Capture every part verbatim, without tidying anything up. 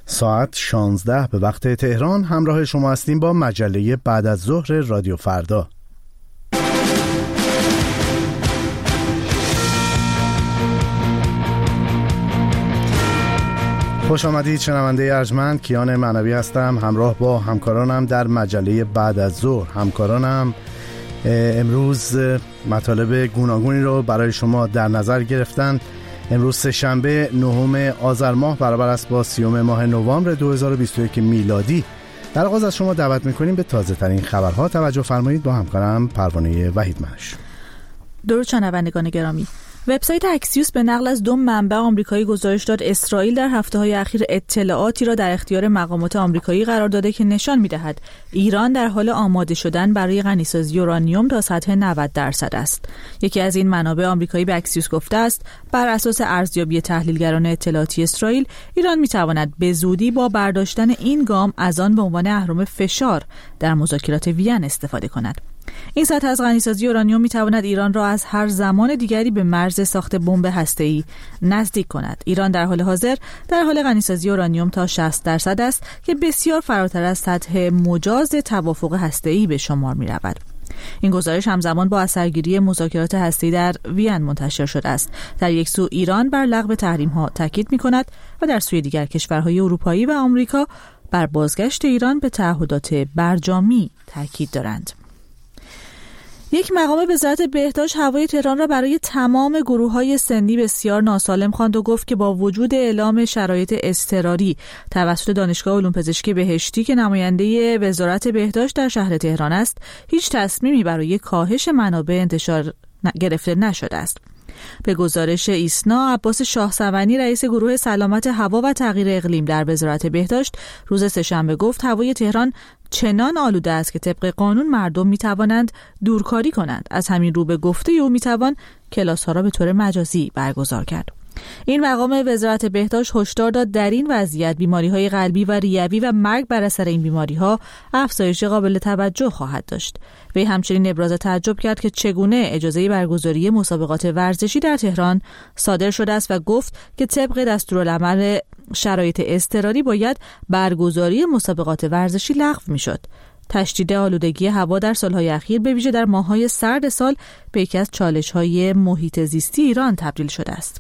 ساعت شانزده به وقت تهران همراه شما هستیم با مجله بعد از ظهر رادیو فردا. خوش آمدید شنونده ارجمند، کیان معنوی هستم همراه با همکارانم در مجله بعد از ظهر. همکارانم امروز مطالب گوناگونی رو برای شما در نظر گرفتن. امروز سه‌شنبه نهم آذر ماه برابر است با سیوم ماه نوامبر دو هزار و بیست و یک میلادی. در آغاز از شما دعوت می‌کنیم به تازه ترین خبرها توجه فرمایید. با همکارم پروانه وحیدمنش. درود شنوندگان گرامی. وبسایت اکسیوس به نقل از دو منبع آمریکایی گزارش داد اسرائیل در هفته‌های اخیر اطلاعاتی را در اختیار مقامات آمریکایی قرار داده که نشان می‌دهد ایران در حال آماده شدن برای غنیسازی اورانیوم تا سطح نود درصد است. یکی از این منابع آمریکایی به اکسیوس گفته است بر اساس ارزیابی تحلیلگران اطلاعاتی اسرائیل، ایران می‌تواند به زودی با برداشتن این گام از آن به عنوان اهرم فشار در مذاکرات وین استفاده کند. این سطح از غنیسازی اورانیوم می‌تواند ایران را از هر زمان دیگری به مرز ساخت بمب هسته‌ای نزدیک کند. ایران در حال حاضر در حال غنیسازی اورانیوم تا شصت درصد است که بسیار فراتر از سطح مجاز توافق هسته‌ای به شمار می‌رود. این گزارش همزمان با اثرگیری مذاکرات هسته‌ای در وین منتشر شده است. در یک سو ایران بر لغو تحریم‌ها تاکید می‌کند و در سوی دیگر کشورهای اروپایی و آمریکا بر بازگشت ایران به تعهدات برجامی تاکید دارند. یک مقام وزارت بهداشت هوای تهران را برای تمام گروه‌های سنی بسیار ناسالم خواند و گفت که با وجود اعلام شرایط اضطراری توسط دانشگاه علوم پزشکی بهشتی که نماینده وزارت بهداشت در شهر تهران است، هیچ تصمیمی برای کاهش منابع انتشار گرفته نشده است. به گزارش ایسنا، عباس شاهسوانی رئیس گروه سلامت هوا و تغییر اقلیم در وزارت بهداشت روز سه‌شنبه گفت هوای تهران چنان آلوده است که طبق قانون مردم می توانند دورکاری کنند. از همین رو به گفته او می توان کلاس ها را به طور مجازی برگزار کرد. این مقام وزارت بهداشت هشدار داد در این وضعیت بیماری‌های قلبی و ریوی و مرگ بر اثر این بیماری‌ها افزایش قابل توجه خواهد داشت. وی همچنین ابراز تعجب کرد که چگونه اجازه برگزاری مسابقات ورزشی در تهران صادر شده است و گفت که طبق دستورالعمل شرایط اضطراری باید برگزاری مسابقات ورزشی لغو می‌شد. تشدید آلودگی هوا در سالهای اخیر به ویژه در ماه‌های سرد سال به یکی از چالش‌های محیط زیستی ایران تبدیل شده است.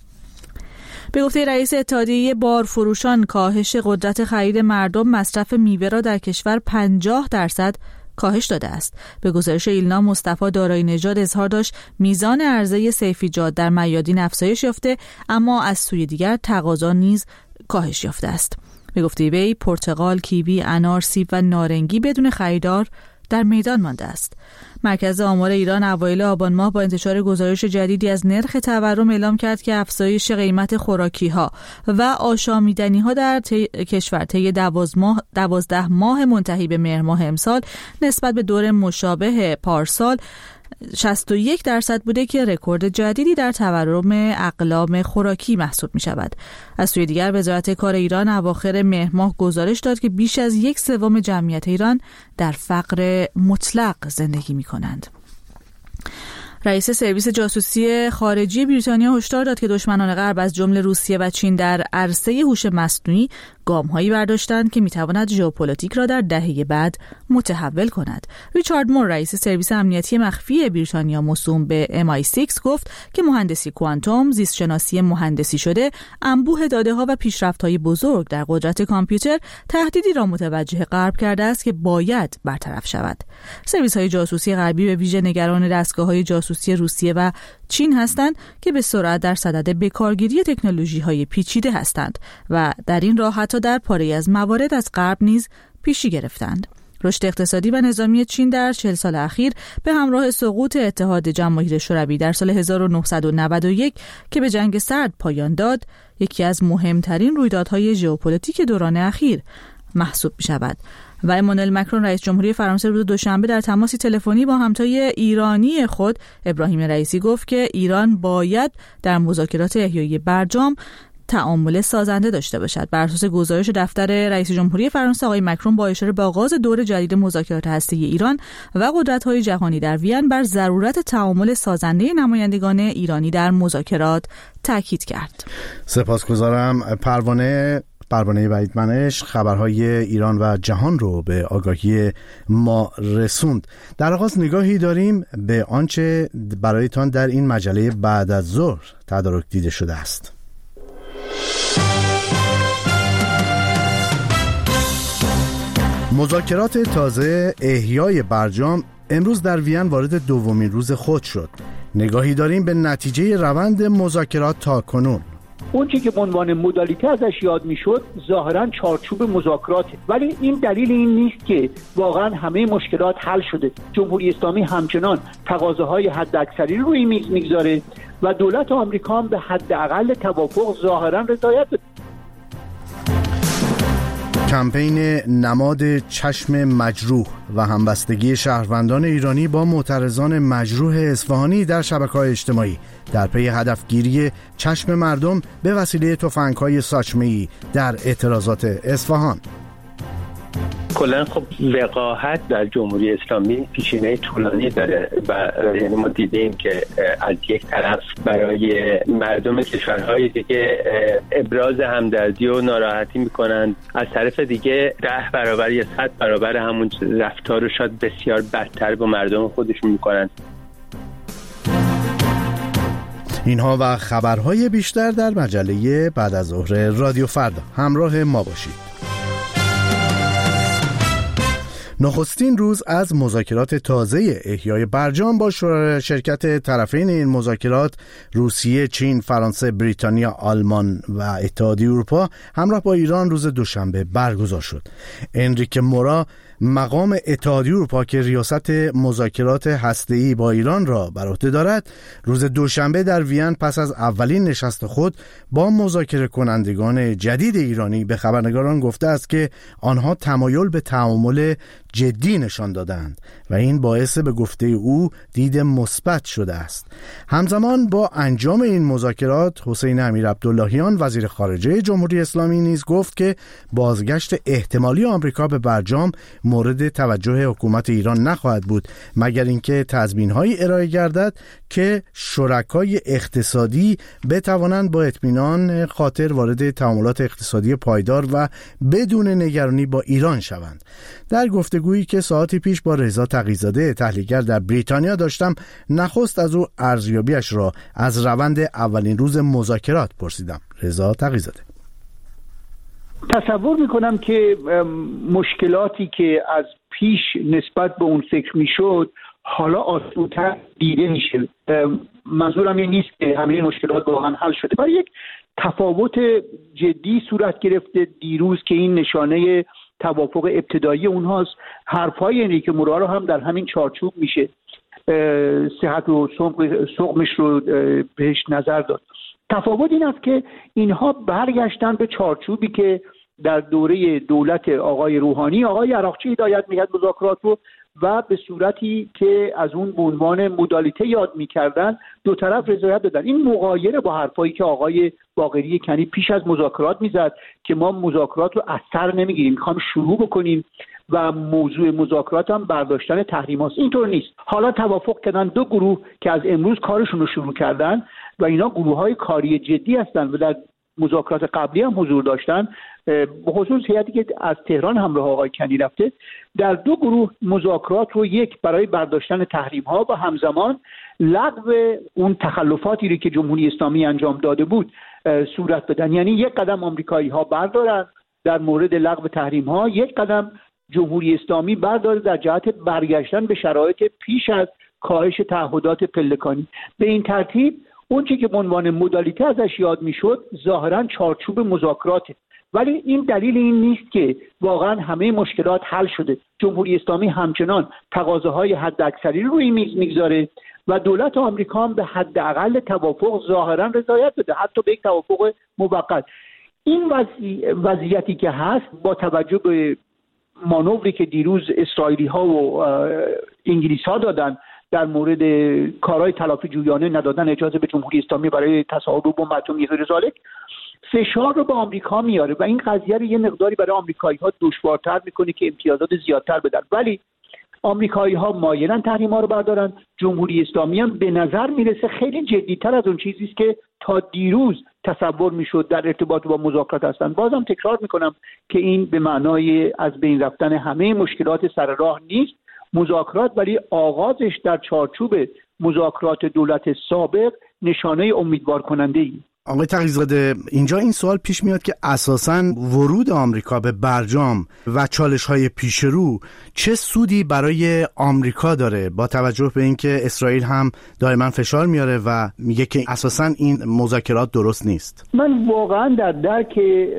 به گفته رئیس اتحادیه بارفروشان، کاهش قدرت خرید مردم مصرف میوه را در کشور پنجاه درصد کاهش داده است. به گزارش ایلنا، مصطفی دارایی نژاد اظهار داشت میزان عرضه سیفیجات در میادین افزایش یافته، اما از سوی دیگر تقاضا نیز کاهش یافته است. به گفته وی، پرتقال، کیوی، انار، سیب و نارنگی بدون خریدار در میدان مانده است. مرکز آمار ایران اوایل آبان ماه با انتشار گزارش جدیدی از نرخ تورم اعلام کرد که افزایش قیمت خوراکی‌ها و آشامیدنی‌ها در تی... کشور طی دوازده ماه منتهی به مهر ماه امسال نسبت به دور مشابه پارسال شصت و یک درصد بوده که رکورد جدیدی در تورم اقلام خوراکی محسوب می شود. از سوی دیگر وزارت کار ایران اواخر مهر ماه گزارش داد که بیش از یک سوم جمعیت ایران در فقر مطلق زندگی می کنند. رئیس سرویس جاسوسی خارجی بریتانیا هشدار داد که دشمنان غرب از جمله روسیه و چین در عرصه هوش مصنوعی گام‌هایی برداشتند که می‌تواند ژئوپلیتیک را در دهه بعد متحول کند. ریچارد مور، رئیس سرویس امنیتی مخفی بریتانیا موسوم به ام آی سیکس، گفت که مهندسی کوانتوم، زیستشناسی مهندسی شده، انبوه داده‌ها و پیشرفت‌های بزرگ در قدرت کامپیوتر تهدیدی را متوجه غرب کرده است که باید برطرف شود. سرویس‌های جاسوسی غربی به ویژه نگران دستگاه‌های جاسوسی روسیه و چین هستند که به سرعت در صدد بکارگیری تکنولوژی‌های پیچیده هستند و در این راه حتی در پاره‌ای از موارد از غرب نیز پیشی گرفتند. رشد اقتصادی و نظامی چین در چهل سال اخیر به همراه سقوط اتحاد جماهیر شوروی در سال هزار و نهصد و نود و یک که به جنگ سرد پایان داد، یکی از مهمترین رویدادهای ژئوپلیتیک دوران اخیر محسوب می‌شود. و امانوئل مکرون رئیس جمهوری فرانسه روز دوشنبه در تماسی تلفنی با همتای ایرانی خود ابراهیم رئیسی گفت که ایران باید در مذاکرات احیای برجام تعامل سازنده داشته باشد. بر اساس گزارش دفتر رئیس جمهوری فرانسه، آقای مکرون با اشاره به آغاز دور جدید مذاکرات هسته‌ای ایران و قدرت‌های جهانی در وین بر ضرورت تعامل سازنده نمایندگان ایرانی در مذاکرات تاکید کرد. سپاسگزارم پروانه. پروانه وحیدمنش خبرهای ایران و جهان رو به آگاهی ما رسوند. در آغاز نگاهی داریم به آنچه برایتان در این مجله بعد از ظهر تدارک دیده شده است. مذاکرات تازه احیای برجام امروز در وین وارد دومین روز خود شد. نگاهی داریم به نتیجه روند مذاکرات تا کنون. اون چیزی که به عنوان مدالیته ازش یاد میشد ظاهرا چارچوب مذاکراته، ولی این دلیل این نیست که واقعا همه مشکلات حل شده. جمهوری اسلامی همچنان تقاضاهای حداکثری رو روی میز میگذاره و دولت آمریکا هم به حداقل توافق ظاهرا رضایت داده. کمپین نماد چشم مجروح و همبستگی شهروندان ایرانی با معترضان مجروح اصفهانی در شبکه‌های اجتماعی در پی هدفگیری چشم مردم به وسیله تفنگ‌های ساچمه‌ای در اعتراضات اصفهان. کلا خب وقاحت در جمهوری اسلامی پیشینه طولانی داره و یعنی ما دیدیم که از یک طرف برای مردم کشورهای دیگه ابراز همدردی و ناراحتی میکنن، از طرف دیگه ده برابر یا صد برابر همون رفتار رو شاید بسیار بدتر با مردم خودشون میکنن. اینها و خبرهای بیشتر در مجله بعد از ظهر رادیو فردا. همراه ما باشید. نخستین روز از مذاکرات تازه احیای برجام با شرکت طرفین این مذاکرات روسیه، چین، فرانسه، بریتانیا، آلمان و اتحادیه اروپا همراه با ایران روز دوشنبه برگزار شد. انریک مورا مقام اتحادیه اروپا که ریاست مذاکرات هسته‌ای با ایران را بر عهده دارد، روز دوشنبه در وین پس از اولین نشست خود با مذاکره کنندگان جدید ایرانی به خبرنگاران گفته است که آنها تمایل به تعامل جدی نشان دادند و این باعث به گفته او دید مثبت شده است. همزمان با انجام این مذاکرات حسین امیرعبداللهیان وزیر خارجه جمهوری اسلامی نیز گفت که بازگشت احتمالی آمریکا به برجام مورد توجه حکومت ایران نخواهد بود مگر اینکه تضمین‌هایی ارائه گردد که شرکای اقتصادی بتوانند با اطمینان خاطر وارد تعاملات اقتصادی پایدار و بدون نگرانی با ایران شوند. در گفتگویی که ساعتی پیش با رضا تقی‌زاده تحلیلگر در بریتانیا داشتم، نخست از او ارزیابیش را از روند اولین روز مذاکرات پرسیدم. رضا تقی‌زاده: تصور میکنم که مشکلاتی که از پیش نسبت به اون فکر میشد حالا آسودتر دیده میشه. منظورم این نیست که همه مشکلات واقعا حل شده، ولی یک تفاوت جدی صورت گرفته دیروز که این نشانه توافق ابتدایی اونهاست. حرفای انریک مورا رو هم در همین چارچوب میشه صحت و سقمش رو بهش نظر داد. تفاوت این است که اینها برگشتن به چارچوبی که در دوره دولت آقای روحانی آقای عراقچی هدایت می‌کرد مذاکرات رو و به صورتی که از اون به عنوان مدالیته یاد می‌کردن دو طرف رضایت دادن. این مغایر با حرفایی که آقای باقری کنی پیش از مذاکرات میزد که ما مذاکرات رو از سر نمیگیریم، می‌خوام شروع بکنیم و موضوع مذاکرات هم برداشتن تحریم هاست. اینطور نیست. حالا توافق کردن دو گروه که از امروز کارشون رو شروع کردن و اینا گروه‌های کاری جدی هستند و در مذاکرات قبلی هم حضور داشتن، به خصوص هیئتی که از تهران همراه آقای کنی رفته. در دو گروه مذاکرات رو یک برای برداشتن تحریم ها و همزمان لغو اون تخلفاتی رو که جمهوری اسلامی انجام داده بود صورت بدن. یعنی یک قدم آمریکایی ها بردارن در مورد لغو تحریم ها، یک قدم جمهوری اسلامی برداره در جهت برگشتن به شرایط پیش از کاهش تعهدات پلکانی. به این ترتیب اون چیزی که به عنوان مدالیته ازش یاد میشد ظاهرا چارچوب مذاکراته، ولی این دلیل این نیست که واقعا همه مشکلات حل شده. جمهوری اسلامی همچنان تقاضاهای حداکثری رو روی میز میگذاره و دولت آمریکا هم به حداقل توافق ظاهرا رضایت داده، حتی به یک توافق موقت. این وضعی... وضعیتی که هست با توجه به مانوری که دیروز اسرائیلی ها و انگلیس ها دادن در مورد کارهای تلافی جویانه، ندادن اجازه به جمهوری اسلامی برای تصاحب بمب اتمی غیر ذالک، فشار رو به آمریکا میاره و این قضیه رو یه مقداری برای آمریکایی‌ها دشوارتر میکنه که امتیازات زیادتر بدن. ولی آمریکایی‌ها مایلن تحریم‌ها رو بردارن. جمهوری اسلامی هم به نظر میرسه خیلی جدی‌تر از اون چیزی است که تا دیروز تصور میشد در ارتباط با مذاکرات هستن. بازم تکرار میکنم که این به معنای از بین رفتن همه مشکلات سر راه نیست. مذاکرات ولی آغازش در چارچوب مذاکرات دولت سابق نشانه امیدوار کننده ای. آقای تقی‌زاده، اینجا این سوال پیش میاد که اساساً ورود آمریکا به برجام و چالش‌های پیش رو چه سودی برای آمریکا داره، با توجه به اینکه اسرائیل هم دائما فشار میاره و میگه که اساساً این مذاکرات درست نیست. من واقعاً در درک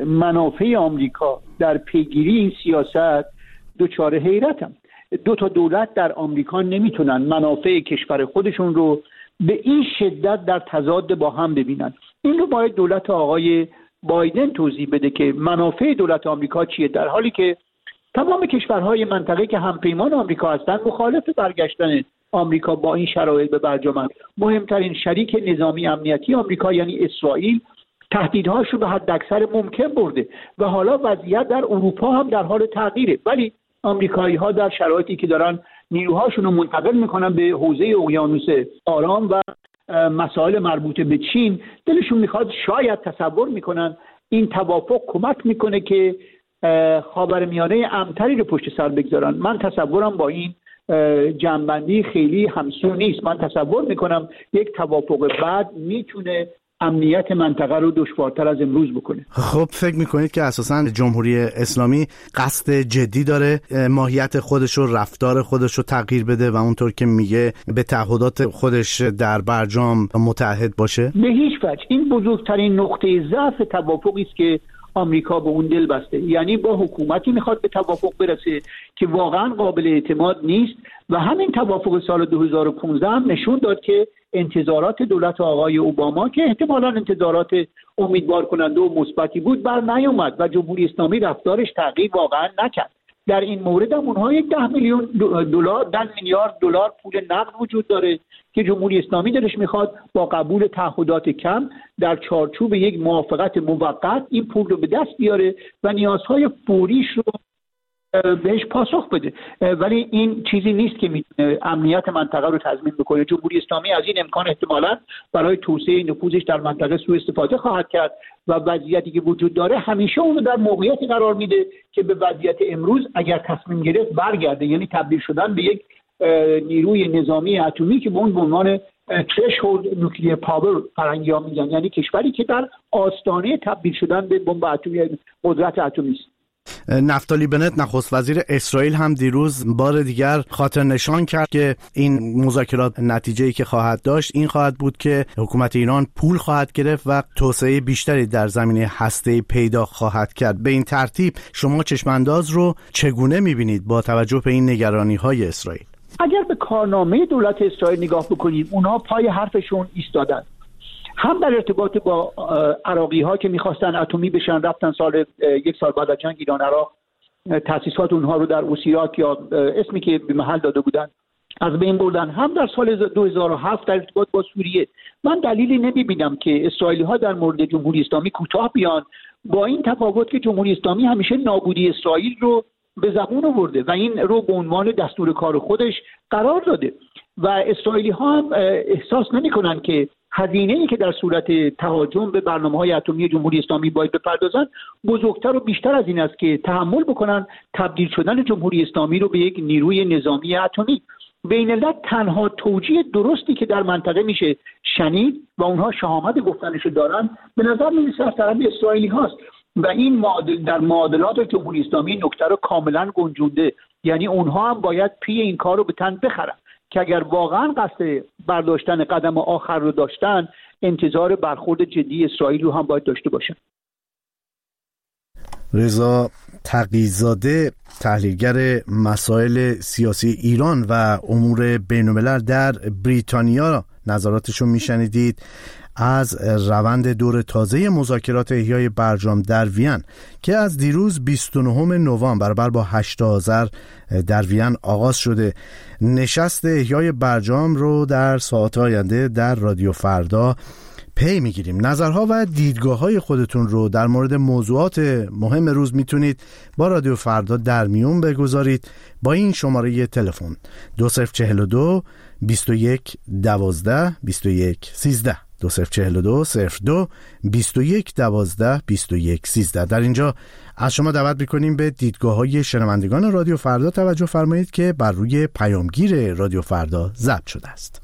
منافع آمریکا در پیگیری این سیاست دچار حیرتم. دو تا دولت در آمریکا نمیتونن منافع کشور خودشون رو به این شدت در تضاد با هم ببینن. این رو باید دولت آقای بایدن توضیح بده که منافع دولت آمریکا چیه، در حالی که تمام کشورهای منطقه که همپیمان آمریکا هستند مخالف برگشتن آمریکا با این شرایط به برجام. مهمترین شریک نظامی امنیتی آمریکا یعنی اسرائیل تهدیدهاش رو به حد اکثر ممکن برده و حالا وضعیت در اروپا هم در حال تغییره. ولی آمریکایی‌ها در شرایطی که دارن نیروهاشون رو منتقل میکنن به حوزه اقیانوس آرام و مسائل مربوط به چین، دلشون میخواد، شاید تصور میکنن این توافق کمک میکنه که خاورمیانه امن‌تری رو پشت سر بگذارن. من تصورم با این جنبندی خیلی همسو نیست. من تصور میکنم یک توافق بعد میتونه امنیت منطقه رو دشوارتر از امروز بکنه. خب فکر میکنید که اساساً جمهوری اسلامی قصد جدی داره ماهیت خودش رو، رفتار خودش رو تغییر بده و اونطور که میگه به تعهدات خودش در برجام متعهد باشه؟ به هیچ وجه. این بزرگترین نقطه ضعف توافقی است که آمریکا به اون دل بسته. یعنی با حکومتی میخواد به توافق برسه که واقعا قابل اعتماد نیست و همین توافق سال دو هزار و پانزده هم نشون داد که انتظارات دولت آقای اوباما که احتمالاً انتظارات امیدوار کننده و مثبتی بود بر نیامد و جمهوری اسلامی رفتارش تغییر واقعا نکرد. در این مورد هم اونها یک ده میلیون دلار، ده میلیارد دلار پول نقد وجود داره که جمهوری اسلامی دلش میخواد با قبول تعهدات کم در چارچوب یک موافقت موقت این پول رو به دست بیاره و نیازهای فوریش رو بهش پاسخ بده. ولی این چیزی نیست که میتونه امنیت منطقه رو تضمین بکنه. جمهوری اسلامی از این امکان احتمالاً برای توسعه نفوذش در منطقه سوء استفاده خواهد کرد و وضعیتی که وجود داره همیشه اون رو در موقعیتی قرار میده که به وضعیت امروز اگر تصمیم گرفت برگرده، یعنی تبدیل شدن به یک نیروی نظامی اتمی که به اون به عنوان threshold nuclear power فرنگی‌ها میگن، یعنی کشوری که در آستانه تبدیل شدن به بمب اتمی، قدرت اتمی است. نفتالی بنت نخست وزیر اسرائیل هم دیروز بار دیگر خاطر نشان کرد که این مذاکرات نتیجه‌ای که خواهد داشت این خواهد بود که حکومت ایران پول خواهد گرفت و توسعه بیشتری در زمینه هسته‌ای پیدا خواهد کرد. به این ترتیب شما چشمانداز رو چگونه می‌بینید با توجه به این نگرانی‌های اسرائیل؟ اگر به کارنامه دولت اسرائیل نگاه بکنیم، اونها پای حرفشون ایستادن. هم در ارتباط با عراقی ها که میخواستن اتمی بشن، رفتن سال یک سال بعد از جنگ ایران عراق تأسیسات اونها رو در اوسیراک یا اسمی که به محل داده بودن از بین بردن. هم در سال دو هزار و هفت در ارتباط با سوریه. من دلیلی نمیبینم که اسرائیلی ها در مورد جمهوری اسلامی کوتاه بیان، با این تفاوت که جمهوری اسلامی همیشه نابودی اسرائیل رو به زبون آورده و این رو به عنوان دستور کار خودش قرار داده و اسرائیلی ها هم احساس نمیکنن که هزینه‌ای که در صورت تهاجم به برنامه‌های اتمی جمهوری اسلامی باید بپردازن بزرگتر و بیشتر از این است که تحمل بکنن تبدیل شدن جمهوری اسلامی رو به یک نیروی نظامی اتمی. بین الملل تنها توجیه درستی که در منطقه میشه شنید و اونها شهامت گفتنشو دارن به نظر میرسه از طرف اسرائیلی هاست و این معادل در معادلات جمهوری اسلامی نکته رو کاملا گنجونده. یعنی اونها هم باید پی این کار رو به تن بخرن که اگر واقعا قصد برداشتن قدم آخر رو داشتن انتظار برخورد جدی اسرائیل رو هم باید داشته باشن. رضا تقی‌زاده، تحلیلگر مسائل سیاسی ایران و امور بین‌الملل در بریتانیا، نظراتش رو میشنیدید از روند دور تازه مذاکرات احیای برجام در وین که از دیروز بیست و نهم نوامبر برابر با هشت آذر در وین آغاز شده. نشست احیای برجام رو در ساعات آینده در رادیو فردا پی میگیریم. نظرها و دیدگاه های خودتون رو در مورد موضوعات مهم روز میتونید با رادیو فردا در میون بگذارید با این شماره تلفن دو صفر چهل دو بیست و یک دوازده بیست و یک سیزده دو صفر چهل دو صفر دو بیست و یک دوازده بیست و یک سیزده. در اینجا از شما دعوت میکنیم به دیدگاه های شنوندگان رادیو فردا توجه فرمایید که بر روی پیامگیر رادیو فردا ضبط شده است.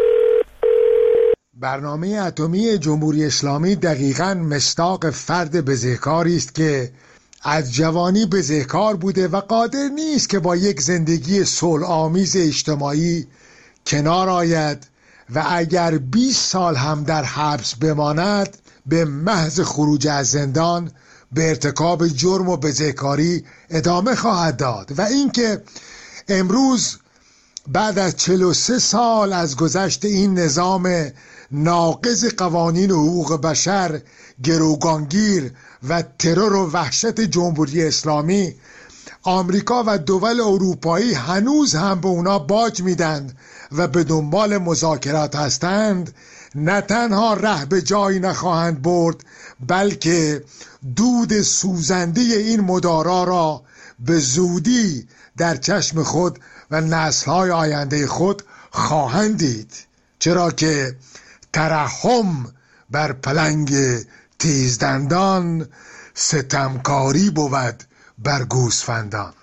برنامه اتمی جمهوری اسلامی دقیقاً مصداق فرد بزهکاری است که از جوانی بزهکار بوده و قادر نیست که با یک زندگی صلح‌آمیز اجتماعی کنار آید و اگر بیست سال هم در حبس بماند به محض خروج از زندان به ارتکاب جرم و بزهکاری ادامه خواهد داد. و اینکه امروز بعد از چهل و سه سال از گذشت این نظام ناقض قوانین و حقوق بشر، گروگانگیر و ترور و وحشت جمهوری اسلامی، آمریکا و دول اروپایی هنوز هم به اونا باج میدن و به دنبال مذاکرات هستند، نه تنها ره به جایی نخواهند برد بلکه دود سوزنده این مدارا را به زودی در چشم خود و نسل‌های آینده خود خواهند دید، چرا که ترحم بر پلنگ تیزدندان ستمکاری بود بر گوسفندان.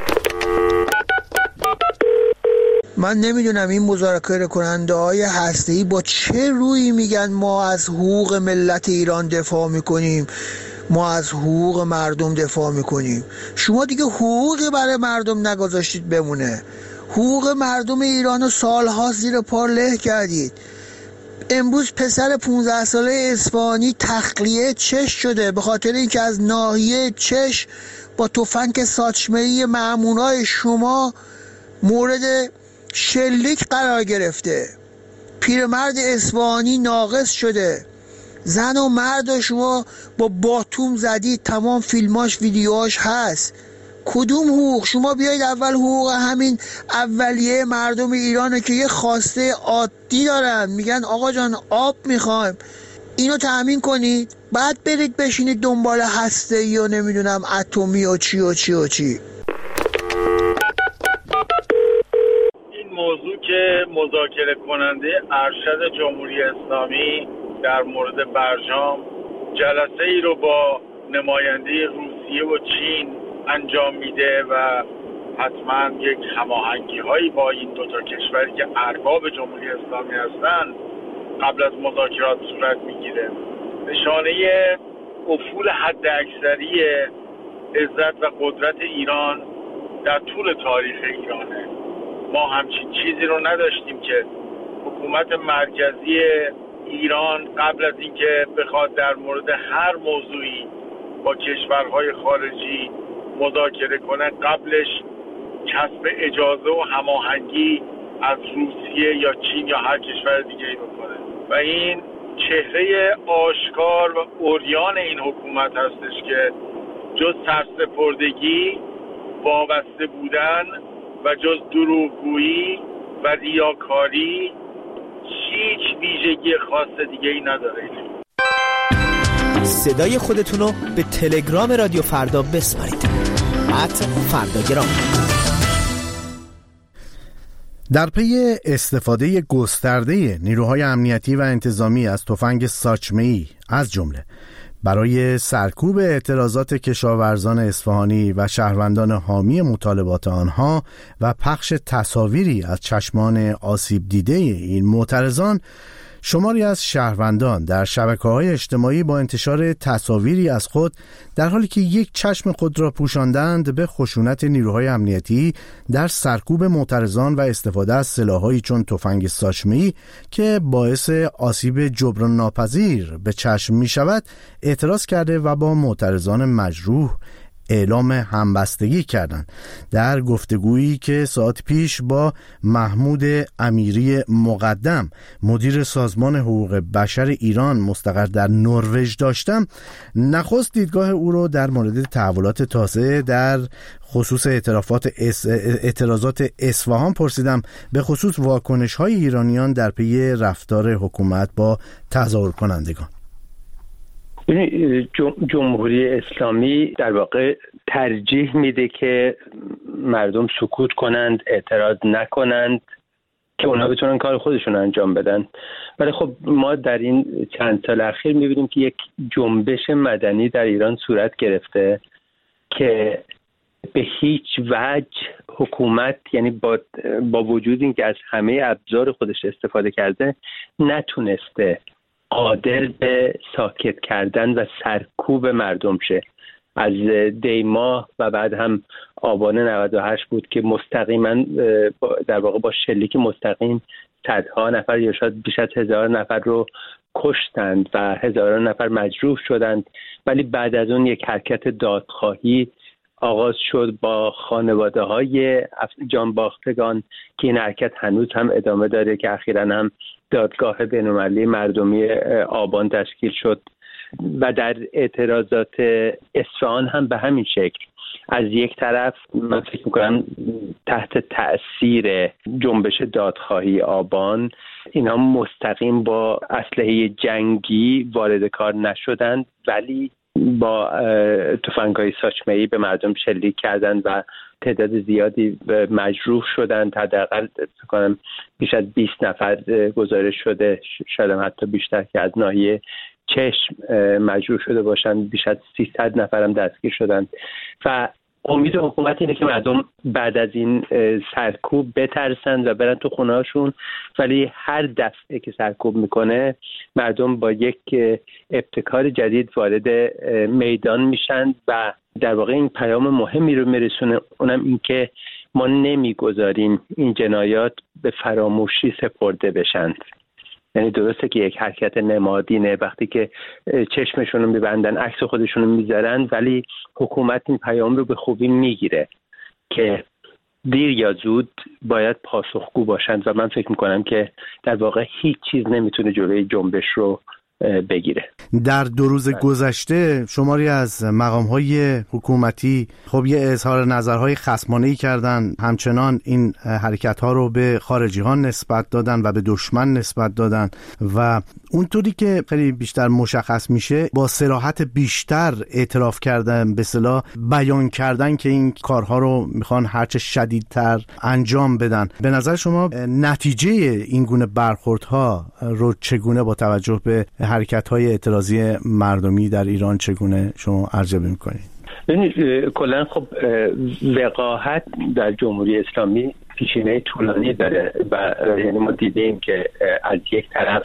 من نمیدونم این مذاکره کننده های هسته‌ای با چه رویی میگن ما از حقوق ملت ایران دفاع میکنیم، ما از حقوق مردم دفاع میکنیم. شما دیگه حقوقی برای مردم نگذاشتید بمونه. حقوق مردم ایران رو سالها زیر پا له کردید. امروز پسر پونزده ساله اصفهانی تخلیه چشم شده به خاطر اینکه از ناحیه چشم با تفنگ ساچمه‌ای مأمونای شما مورد شلیک قرار گرفته. پیرمرد اصفهانی ناقص شده. زن و مرد شما با باتوم زدید، تمام فیلماش ویدیوهاش هست. کدوم حقوق؟ شما بیایید اول حقوق همین اولیه مردم ایرانه که یه خواسته عادی دارن، میگن آقا جان آب میخوایم، اینو تأمین کنید، بعد برید بشینید دنبال هسته‌ای و نمیدونم اتمی و چی و چی و چی. این موضوع که مذاکره کننده ارشد جمهوری اسلامی در مورد برجام جلسه ای رو با نماینده روسیه و چین انجام میده و حتما یک هماهنگی هایی با این دو تا کشوری که ارباب جمهوری اسلامی هستن قبل از مذاکرات صورت میگیره، نشانه افول حد اکثری عزت و قدرت ایران در طول تاریخ ایرانه. ما همچین چیزی رو نداشتیم که حکومت مرکزی ایران قبل از اینکه بخواد در مورد هر موضوعی با کشورهای خارجی مذاکره کنه قبلش کسب اجازه و هماهنگی از روسیه یا چین یا هر کشور دیگه ای بکنه و این چهره آشکار و عریان این حکومت هستش که جز سرسپردگی، وابسته بودن و جز دروغگویی و ریاکاری هیچ ویژگی خاص دیگه ای نداره. صدای خودتونو به تلگرام رادیو فردا بسپارید. ات فرداگرام. در پی استفاده گسترده نیروهای امنیتی و انتظامی از تفنگ ساچمه‌ای از جمله برای سرکوب اعتراضات کشاورزان اصفهانی و شهروندان حامی مطالبات آنها و پخش تصاویری از چشمان آسیب دیده این معترضان، شماری از شهروندان در شبکه‌های اجتماعی با انتشار تصاویری از خود در حالی که یک چشم خود را پوشاندند به خشونت نیروهای امنیتی در سرکوب معترضان و استفاده از سلاح‌هایی چون تفنگ ساچمه‌ای که باعث آسیب جبران ناپذیر به چشم می‌شود اعتراض کرده و با معترضان مجروح اعلام همبستگی کردند. در گفتگویی که ساعت پیش با محمود امیری مقدم مدیر سازمان حقوق بشر ایران مستقر در نروژ داشتم، نخست دیدگاه او رو در مورد تحولات تازه در خصوص اعترافات اعتراضات اصفهان پرسیدم، به خصوص واکنش‌های ایرانیان در پی رفتار حکومت با تظاهر کنندگان. جمهوری اسلامی در واقع ترجیح میده که مردم سکوت کنند، اعتراض نکنند که اونا بتونن کار خودشون انجام بدن. ولی خب ما در این چند سال اخیر میبینیم که یک جنبش مدنی در ایران صورت گرفته که به هیچ وجه حکومت، یعنی با, با وجود اینکه از همه ابزار خودش استفاده کرده، نتونسته قادر به ساکت کردن و سرکوب مردم شه. از دی ماه و بعد هم آبان نود و هشت بود که مستقیما در واقع با شلیک مستقیم صدها نفر یا شاید بیش از هزار نفر رو کشتند و هزاران نفر مجروح شدند. ولی بعد از اون یک حرکت دادخواهی آغاز شد با خانواده های جانباختگان که این حرکت هنوز هم ادامه داره، که اخیراً هم دادگاه بین‌المللی مردمی آبان تشکیل شد. و در اعتراضات اصفهان هم به همین شکل. از یک طرف من فکر میکنم تحت تأثیر جنبش دادخواهی آبان اینا مستقیم با اسلحه جنگی وارد کار نشدند، ولی با تفنگ‌های ساچمه‌ای به مردم شلیک کردند و تعداد زیادی مجروح شدند. حداقل فکر کنم بیش از بیست نفر گزارش شده، شاید حتی بیشتر، که از ناحیه چشم مجروح شده باشند. بیش از سیصد نفر هم دستگیر شدند و امید حکومت اینه که مردم بعد از این سرکوب بترسند و برن تو خونه‌هاشون. ولی هر دفعه که سرکوب میکنه مردم با یک ابتکار جدید وارد میدان میشن و در واقع این پیام مهمی رو میرسونه، اونم این که ما نمیگذاریم این جنایات به فراموشی سپرده بشند. یعنی درسته که یک حرکت نمادینه، وقتی که چشمشون رو میبندن عکس خودشون رو میذارن، ولی حکومت این پیام رو به خوبی میگیره که دیر یا زود باید پاسخگو باشند و من فکر میکنم که در واقع هیچ چیز نمیتونه جلوی جنبش رو بگیره. در دو روز گذشته شماری از مقام‌های حکومتی خب یه اظهار نظرهای خصمانه‌ای کردن، همچنان این حرکت‌ها رو به خارجی‌ها نسبت دادن و به دشمن نسبت دادن و اونطوری که خیلی بیشتر مشخص میشه با صراحت بیشتر اعتراف کردن، به اصطلاح بیان کردن که این کارها رو میخوان هرچه شدیدتر انجام بدن. به نظر شما نتیجه این گونه برخوردها رو چگونه با توجه به حرکت‌های اعتراضی مردمی در ایران چگونه شما ارزیابی می‌کنید؟ ببینید کلا خب وقاحت در جمهوری اسلامی پیشینه طولانی داره و یعنی ما دیدیم که از یک طرف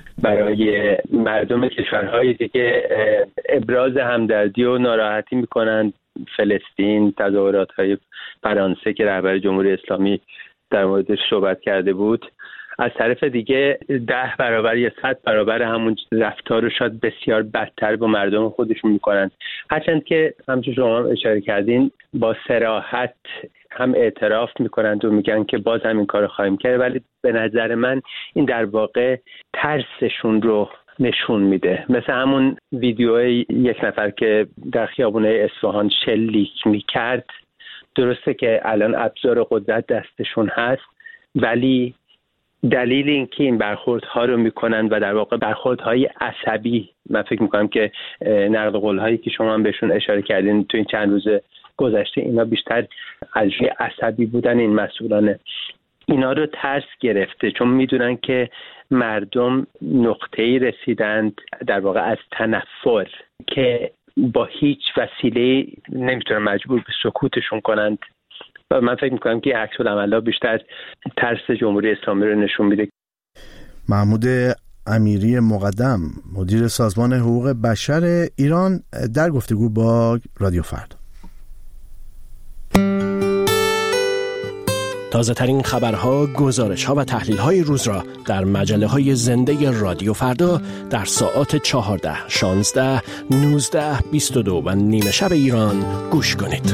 برای مردم کشورهای دیگه ابراز همدردی و ناراحتی میکنند، فلسطین، تظاهرات‌های فرانسه که رهبر جمهوری اسلامی در موردش صحبت کرده بود، از طرف دیگه ده برابر یا صد برابر همون رفتار رو شاید بسیار بدتر با مردم خودشون میکنن. هرچند که همچون شما هم اشاره کردین با صراحت هم اعتراف میکنند و میگن که باز هم این کار رو خواهیم کرد، ولی به نظر من این در واقع ترسشون رو نشون میده. مثل همون ویدیوی یک نفر که در خیابونه اصفهان شلیک میکرد. درسته که الان ابزار قدرت دستشون هست، ولی دلیل این که این برخوردها رو میکنن و در واقع برخوردهای عصبی، من فکر میکنم که نقل قول‌هایی که شما هم بهشون اشاره کردین تو این چند روز گذشته، اینا بیشتر از روی عصبی بودن این مسئولانه. اینا رو ترس گرفته، چون میدونن که مردم نقطه‌ای رسیدند در واقع از تنفر که با هیچ وسیله نمیتونن مجبور به سکوتشون کنند و من فکر میکنم که عکس العمل‌ها بیشتر ترس جمهوری اسلامی رو نشون میده. محمود امیری مقدم مدیر سازمان حقوق بشر ایران در گفتگو با رادیو فردا. تازه ترین خبرها، گزارش‌ها و تحلیل‌های روز را در مجله‌های زنده رادیو فردا در ساعات چهارده، شانزده، نوزده، بیست و دو و نیمه شب ایران گوش کنید.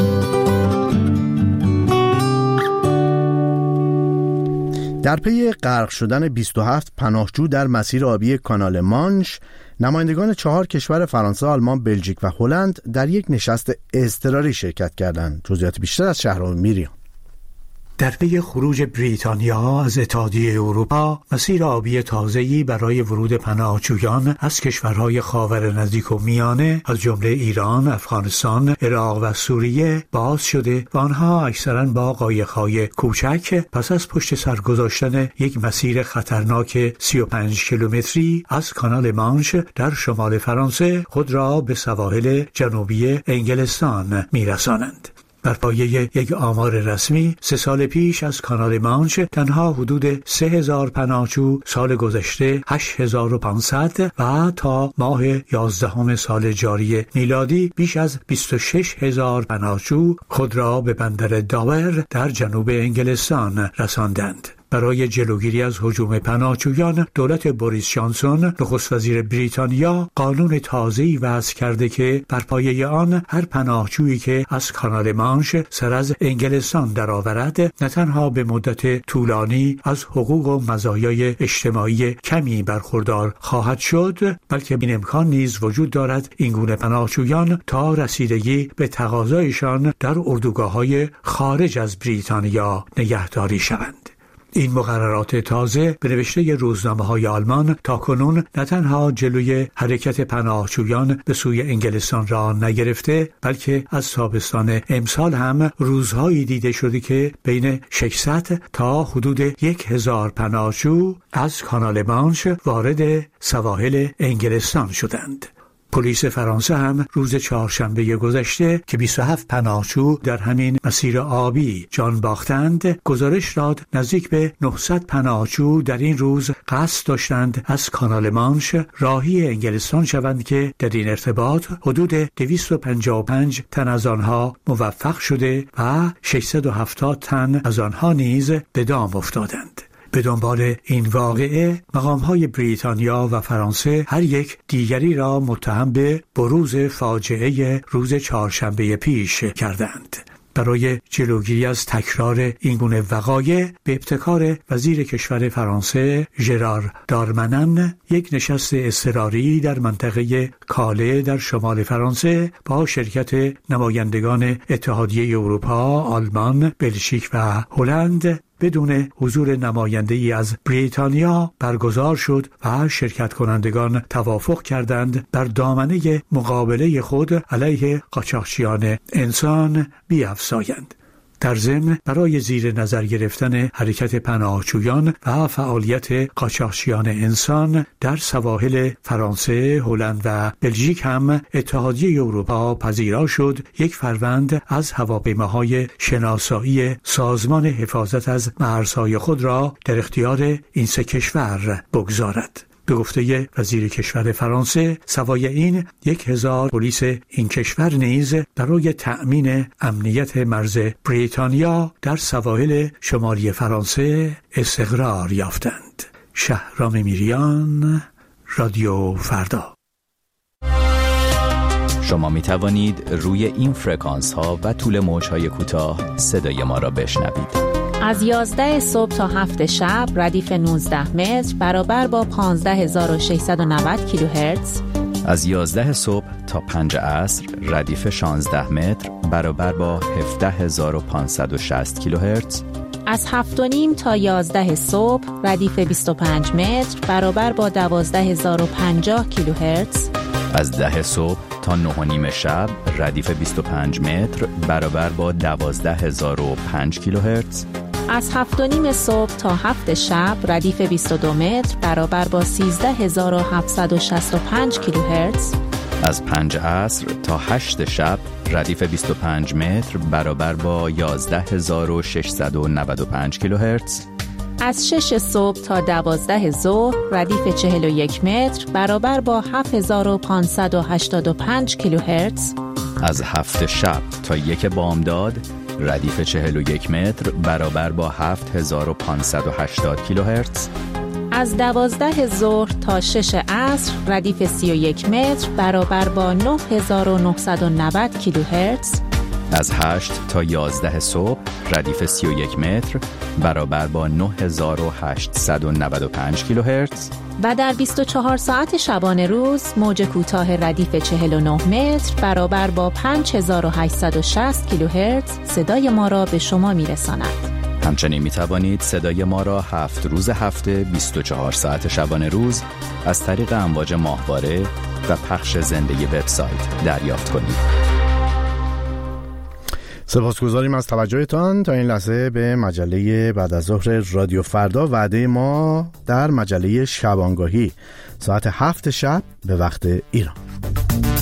در پی غرق شدن بیست و هفت پناهجو در مسیر آبی کانال مانش، نمایندگان چهار کشور فرانسه، آلمان، بلژیک و هلند در یک نشست اضطراری شرکت کردند. جزئیات بیشتر از شهرام میریان. در پی خروج بریتانیا از اتحادیه اروپا، مسیر آبی تازه‌ای برای ورود پناهجویان از کشورهای خاور نزدیک و میانه از جمله ایران، افغانستان، عراق و سوریه باز شده و آنها اکثراً با قایق‌های کوچک پس از پشت سر گذاشتن یک مسیر خطرناک سی و پنج کیلومتری از کانال مانش در شمال فرانسه خود را به سواحل جنوبی انگلستان می‌رسانند. بر پایه یک آمار رسمی، سه سال پیش از کانال مانش تنها حدود سه هزار پناهجو، سال گذشته هشت هزار و پانصد و تا ماه یازدهم سال جاری میلادی بیش از بیست و شش هزار پناهجو خود را به بندر داور در جنوب انگلستان رساندند. برای جلوگیری از هجوم پناهجویان، دولت بوریس جانسون، نخست وزیر بریتانیا، قانون تازه‌ای وضع کرده که بر پایه آن هر پناهجویی که از کانال مانش سر از انگلستان درآورد، نه تنها به مدت طولانی از حقوق و مزایای اجتماعی کمی برخوردار خواهد شد، بلکه این امکان نیز وجود دارد این گونه پناهجویان تا رسیدگی به تقاضایشان در اردوگاه‌های خارج از بریتانیا نگهداری شوند. این مقررات تازه به نوشته روزنامه‌های آلمان تاکنون نه تنها جلوی حرکت پناهجویان به سوی انگلستان را نگرفته، بلکه از تابستان امسال هم روزهایی دیده شده که بین ششصد تا حدود یک هزار پناهجو از کانال مانش وارد سواحل انگلستان شدند. پلیس فرانسه هم روز چهارشنبه گذشته که بیست و هفت پناهجو در همین مسیر آبی جان باختند، گزارش داد نزدیک به نهصد پناهجو در این روز قصد داشتند از کانال مانش راهی انگلستان شوند که در این ارتباط حدود دویست و پنجاه و پنج تن از آنها موفق شده و ششصد و هفتاد تن از آنها نیز به دام افتادند. به دنبال این واقعه، مقام‌های بریتانیا و فرانسه هر یک دیگری را متهم به بروز فاجعه روز چهارشنبه پیش کردند. برای جلوگیری از تکرار این گونه وقایع، به ابتکار وزیر کشور فرانسه ژرار دارمنن یک نشست اضطراری در منطقه کاله در شمال فرانسه با شرکت نمایندگان اتحادیه اروپا، آلمان، بلژیک و هلند بدون حضور نماینده‌ای از بریتانیا برگزار شد و شرکت کنندگان توافق کردند بر دامنه مقابله خود علیه قاچاقچیان انسان بیفزایند. در ضمن برای زیر نظر گرفتن حرکت پناهجویان و فعالیت قاچاقچیان انسان در سواحل فرانسه، هلند و بلژیک هم اتحادیه اروپا پذیرا شد یک فروند از هواپیماهای شناسایی سازمان حفاظت از مرزهای خود را در اختیار این سه کشور بگذارد. به گفته وزیر کشور فرانسه، سوای این یک هزار پلیس این کشور نیز برای تأمین امنیت مرز بریتانیا در سواحل شمالی فرانسه استقرار یافتند. شهرام میریان، رادیو فردا. شما می توانید روی این فرکانس ها و طول موج های کوتاه صدای ما را بشنوید. از یازده صبح تا هفت شب ردیف نوزده متر برابر با پانزده هزار و ششصد و نود کیلوهرتز. از یازده صبح تا پنج عصر ردیف شانزده متر برابر با هفده هزار و پانصد و شصت کیلوهرتز. از هفت و نیم تا یازده صبح ردیف بیست و پنج متر برابر با دوازده هزار و پنجاه کیلوهرتز. از ده صبح تا نه و نیم شب ردیف بیست و پنج متر برابر با دوازده هزار و پنج کیلوهرتز. از هفت و نیم صبح تا هفت شب ردیف بیست و دو متر برابر با سیزده هزار و هفتصد و شصت و پنج کیلوهرتز. از پنج عصر تا هشت شب ردیف بیست و پنج متر برابر با یازده هزار و ششصد و نود و پنج کیلوهرتز. از شش صبح تا دوازده ظهر ردیف چهل و یک متر برابر با هفت هزار و پانصد و هشتاد و پنج کیلوهرتز. از هفت شب تا یک بامداد ردیف چهل و یک متر برابر با هفت هزار و پانصد و هشتاد کیلوهرتز. از دوازده ظهر تا شش عصر ردیف سی و یک متر برابر با نه هزار و نهصد و نود کیلوهرتز. از هشت تا یازده صبح ردیف سی و یک متر برابر با نه هزار و هشتصد و نود و پنج کیلوهرتز. و در بیست و چهار ساعت شبانه روز موج کوتاه ردیف چهل و نه متر برابر با پنج هزار و هشتصد و شصت کیلوهرتز صدای ما را به شما میرساند. همچنین می توانید صدای ما را هفت روز هفته بیست و چهار ساعت شبانه روز از طریق امواج ماهواره و پخش زنده وبسایت دریافت کنید. سپاسگزاریم از توجهتان. تا این لحظه به مجله بعد از ظهر رادیو فردا. وعده ما در مجله شبانگاهی ساعت هفت شب به وقت ایران.